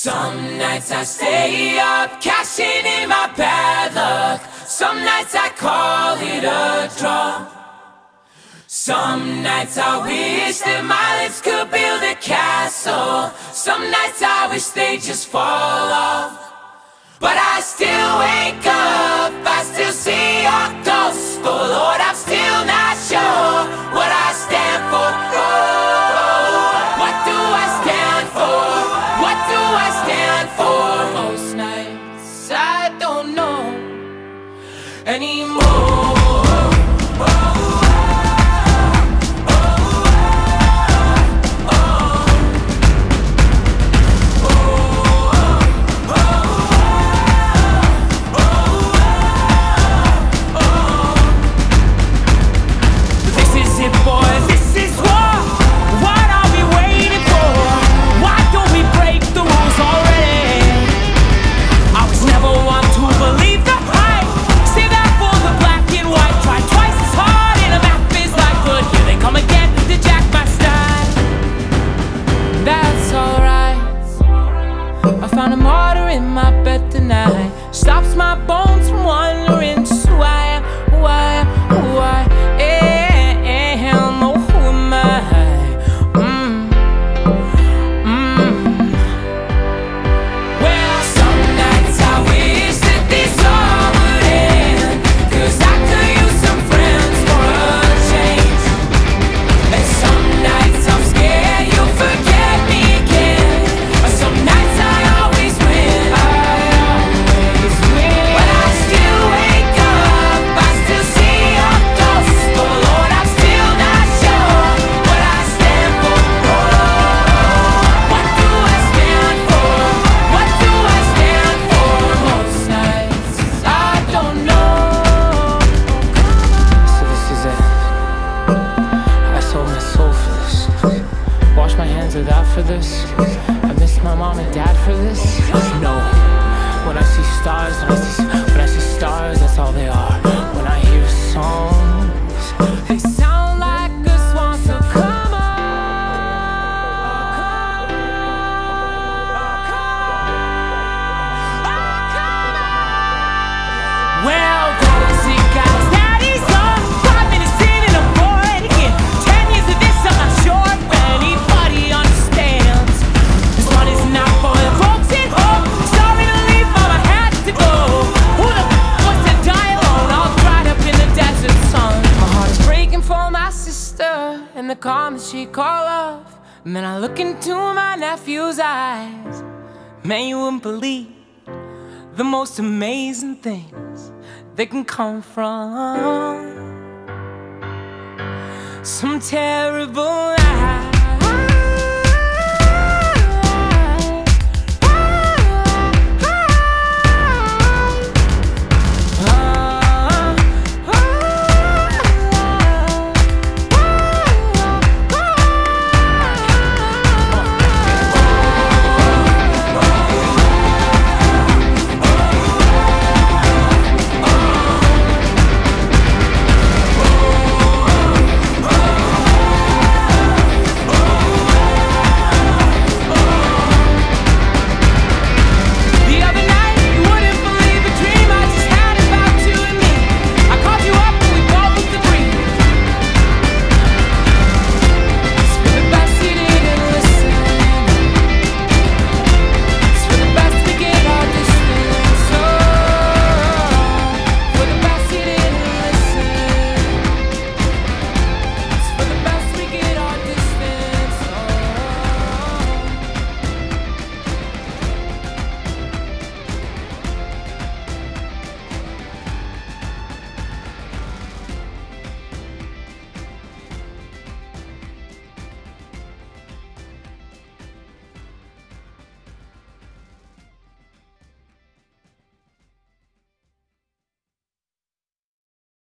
Some nights I stay up, cashing in my bad luck. Some nights I call it a draw. Some nights I wish that my lips could build a castle. Some nights I wish they'd just fall off. But I still wake up, I still see your ghost. Oh Lord, I'm still not sure what I stand for. Oh, what do I stand for? What do I stand for? Most nights I don't know anymore. Found a martyr in my bed tonight. Stops my bones from wandering just who I am, who I am, who I am. Oh, who am I? Well, some nights I wish that this all would end, 'cause I could use some friends for a change. And some nights I'm scared you'll forget me again. Some nights I for this. I miss my mom and dad for this. No, when I see stars, when I see stars, that's all they are. When I hear songs, they sound like a swan, so come on. Well, guys, daddy's on 5 minutes in and I'm bored again. 10 years of this, I'm not sure if anybody understands. This one is not for the folks at home. Sorry to leave, mama had to go. Who the wants to die alone, all dried up in the desert sun? My heart is breaking for my sister and the calm that she called off. And then I look into my nephew's eyes. Man, you wouldn't believe the most amazing things that can come from some terrible lies.